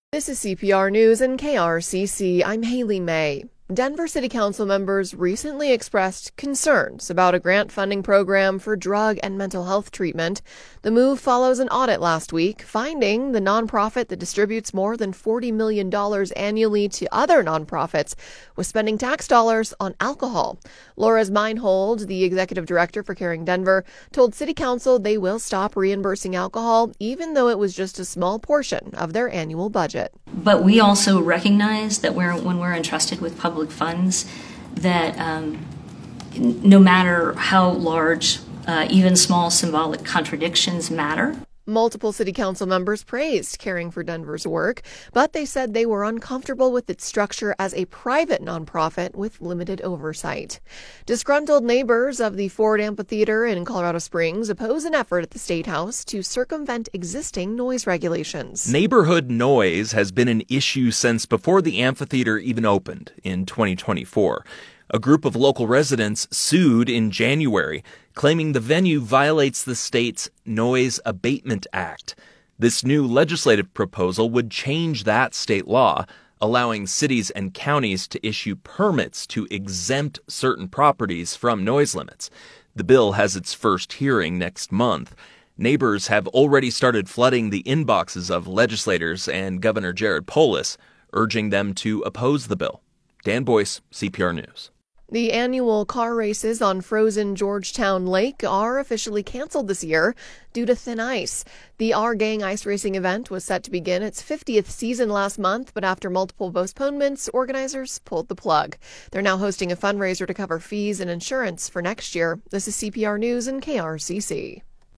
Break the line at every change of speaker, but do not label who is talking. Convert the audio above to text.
This is CPR News and KRCC. I'm Haley May. Denver City Council members recently expressed concerns about a grant funding program for drug and mental health treatment. The move follows an audit last week, finding the nonprofit that distributes more than $40 million annually to other nonprofits was spending tax dollars on alcohol. Laura Meinhold, the executive director for Caring Denver, told City Council they will stop reimbursing alcohol, even though it was just a small portion of their annual budget.
But we also recognize that when we're entrusted with public funds, that no matter how large, even small symbolic contradictions matter.
Multiple city council members praised Caring for Denver's work, but they said they were uncomfortable with its structure as a private nonprofit with limited oversight. Disgruntled neighbors of the Ford Amphitheater in Colorado Springs oppose an effort at the State House to circumvent existing noise regulations.
Neighborhood noise has been an issue since before the amphitheater even opened in 2024. A group of local residents sued in January, claiming the venue violates the state's Noise Abatement Act. This new legislative proposal would change that state law, allowing cities and counties to issue permits to exempt certain properties from noise limits. The bill has its first hearing next month. Neighbors have already started flooding the inboxes of legislators and Governor Jared Polis, urging them to oppose the bill. Dan Boyce, CPR News.
The annual car races on frozen Georgetown Lake are officially canceled this year due to thin ice. The Our Gang ice racing event was set to begin its 50th season last month, but after multiple postponements, organizers pulled the plug. They're now hosting a fundraiser to cover fees and insurance for next year. This is CPR News and KRCC.